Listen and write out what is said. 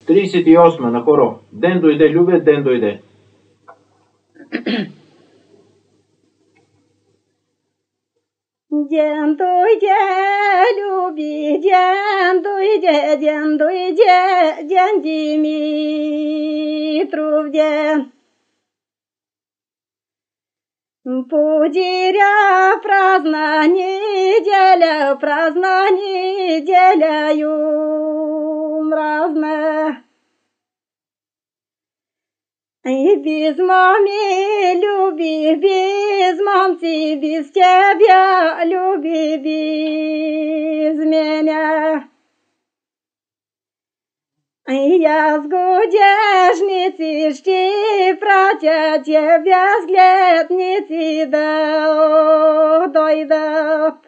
38 на хоро. Ден дойде, любе, ден дойде. Ден дойде, люби, ден дойде, ден Димитров ден. Пудиря праздна неделя мразна. И без мамы люби, без мамцы, без тебя люби, без меня. Я с гудежницы жди, братья, тебя взгляд не дойдет.